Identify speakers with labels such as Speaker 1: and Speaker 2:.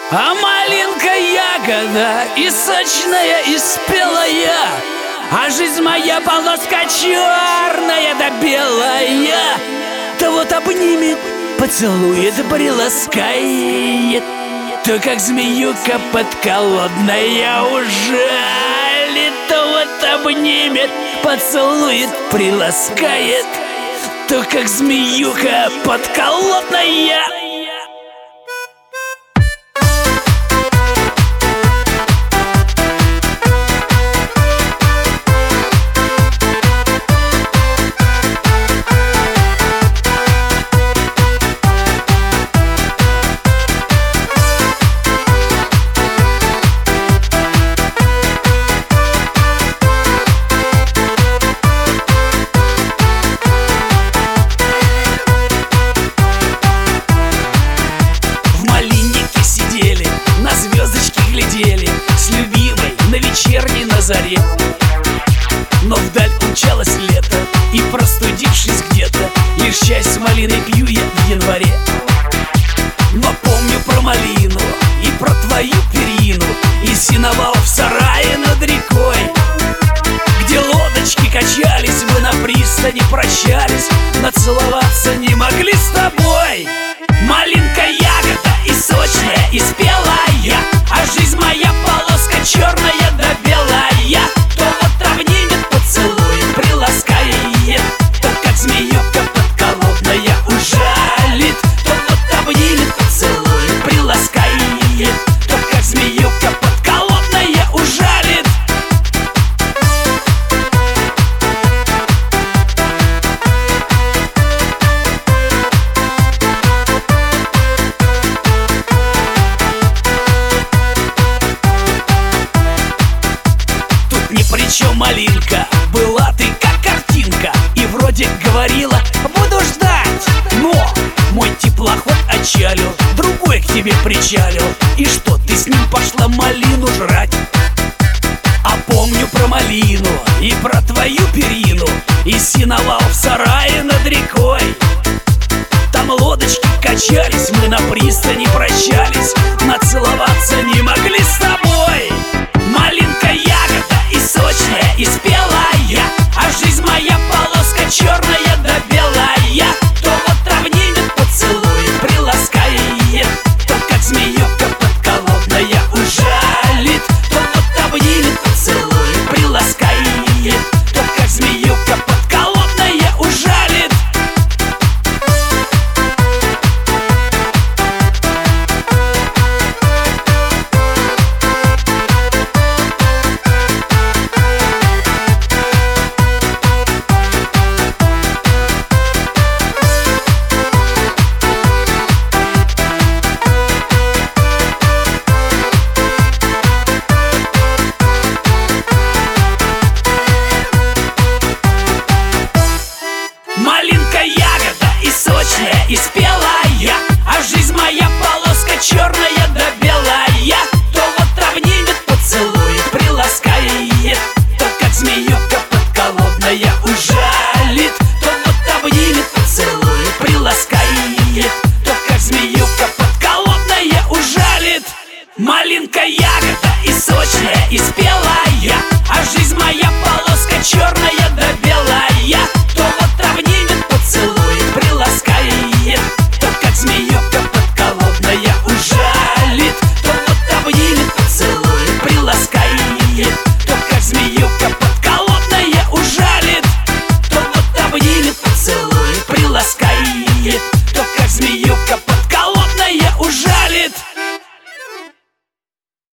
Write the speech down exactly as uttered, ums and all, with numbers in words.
Speaker 1: А малинка ягода и сочная, и спелая, а жизнь моя полоска черная да белая. То вот обнимет, поцелует, приласкает, то как змеюка подколодная ужалит. То вот обнимет, поцелует, приласкает, то как змеюка подколодная. С любимой на вечерней на заре, но вдаль умчалось лето, и простудившись где-то, лишь чай с малиной пью я в январе. Но помню про малину и про твою перину, и сеновал в сарае над рекой, где лодочки качались, мы на пристани прощались, но целоваться не могли с тобой. Малинка ягода и сочная, и спелая, а жизнь моя полоска черная да белая. То вот обнимет, поцелует, приласкает, то как змеюка подколодная ужалит. То вот обнимет, поцелует, приласкает, то как змеюка подколодная ужалит. Причем, малинка, была ты как картинка, и вроде говорила: буду ждать. Но мой теплоход отчалил, другой к тебе причалил. И что, ты с ним пошла малину жрать? А помню про малину и про твою перину, и сеновал в сарае над рекой. Там лодочки качались, мы на пристани прощались, но целоваться не могли с тобой. Малинка ягода и сочная, и спелая, а жизнь моя полоска черная да белая. То вот обнимет, поцелует, приласкает, то как змеюка подколодная ужалит. То вот обнимет, поцелует, приласкает, то как змеюка подколодная ужалит. Малинка ягода и сочная, и спелая, а жизнь моя полоска черная да белая. То вот обнимет, поцелует, приласкает, то как змеюка подколодная ужалит. То вот обнимет, поцелует, приласкает, то как змеюка подколодная ужалит. Малинка ягода и сочная, и спелая, а жизнь моя полоска черная да белая.